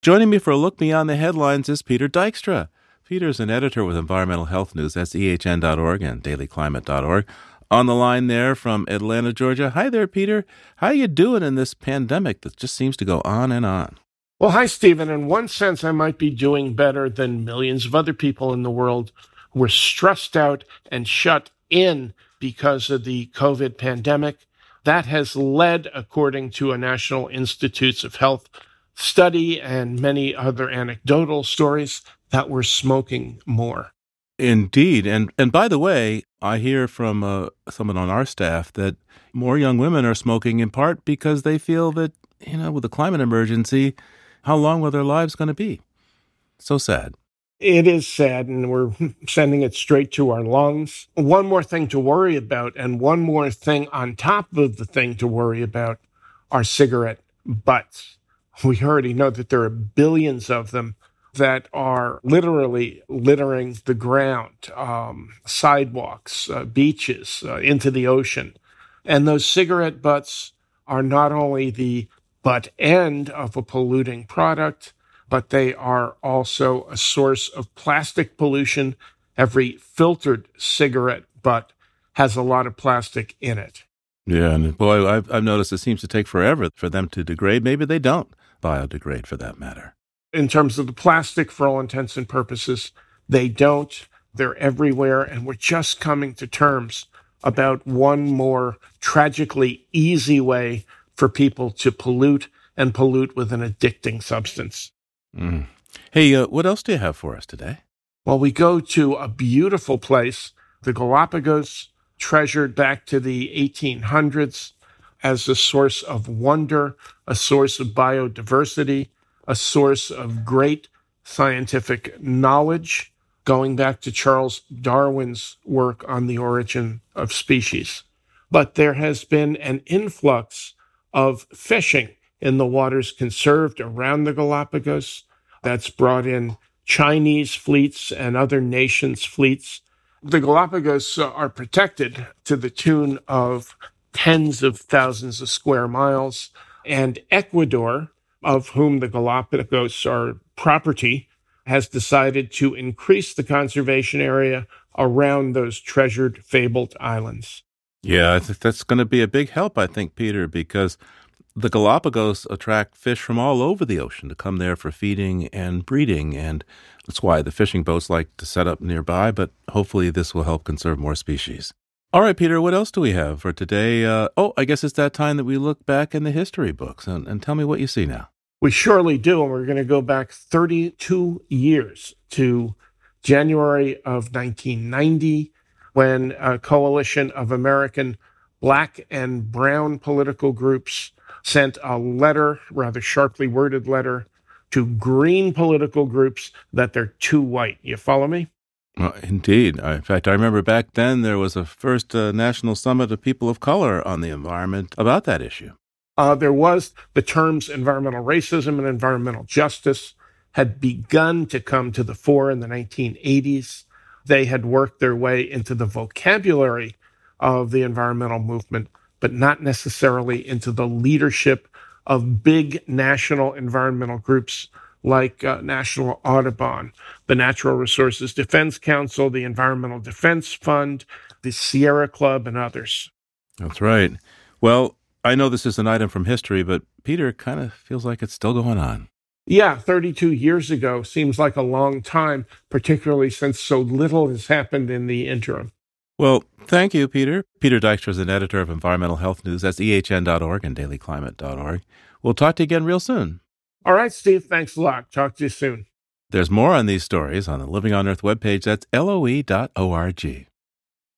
Joining me for a look beyond the headlines is Peter Dykstra. Peter is an editor with Environmental Health News. That's ehn.org and dailyclimate.org. On the line there from Atlanta, Georgia. Hi there, Peter. How you doing in this pandemic that just seems to go on and on? Well, hi, Stephen. In one sense, I might be doing better than millions of other people in the world who were stressed out and shut in because of the COVID pandemic. That has led, according to a National Institutes of Health study and many other anecdotal stories, that we're smoking more. Indeed. And by the way, I hear from someone on our staff that more young women are smoking in part because they feel that, with the climate emergency, how long will their lives going to be? So sad. It is sad, and we're sending it straight to our lungs. One more thing to worry about, and one more thing on top of the thing to worry about, are cigarette butts. We already know that there are billions of them that are literally littering the ground, sidewalks, beaches, into the ocean. And those cigarette butts are not only the butt end of a polluting product, but they are also a source of plastic pollution. Every filtered cigarette butt has a lot of plastic in it. Yeah, and boy, I've noticed it seems to take forever for them to degrade. Maybe they don't biodegrade for that matter. In terms of the plastic, for all intents and purposes, they don't. They're everywhere, and we're just coming to terms about one more tragically easy way for people to pollute and pollute with an addicting substance. Mm. Hey, what else do you have for us today? Well, we go to a beautiful place, the Galapagos, treasured back to the 1800s as a source of wonder, a source of biodiversity, a source of great scientific knowledge, going back to Charles Darwin's work on the origin of species. But there has been an influx of fishing in the waters conserved around the Galapagos that's brought in Chinese fleets and other nations' fleets. The Galapagos are protected to the tune of tens of thousands of square miles, and Ecuador, of whom the Galapagos are property, has decided to increase the conservation area around those treasured, fabled islands. Yeah, I think that's going to be a big help, I think, Peter, because the Galapagos attract fish from all over the ocean to come there for feeding and breeding, and that's why the fishing boats like to set up nearby, but hopefully this will help conserve more species. All right, Peter, what else do we have for today? I guess it's that time that we look back in the history books, and tell me what you see now. We surely do, and we're going to go back 32 years to January of 1990, when a coalition of American black and brown political groups sent a letter, rather sharply worded letter, to green political groups that they're too white. You follow me? Well, indeed. In fact, I remember back then there was a first national summit of people of color on the environment about that issue. There was the terms environmental racism and environmental justice had begun to come to the fore in the 1980s. They had worked their way into the vocabulary of the environmental movement, but not necessarily into the leadership of big national environmental groups like National Audubon, the Natural Resources Defense Council, the Environmental Defense Fund, the Sierra Club, and others. That's right. Well, I know this is an item from history, but Peter, kind of feels like it's still going on. Yeah, 32 years ago seems like a long time, particularly since so little has happened in the interim. Well, thank you, Peter. Peter Dykstra is an editor of Environmental Health News. That's ehn.org and dailyclimate.org. We'll talk to you again real soon. All right, Steve, thanks a lot. Talk to you soon. There's more on these stories on the Living on Earth webpage. That's LOE.org.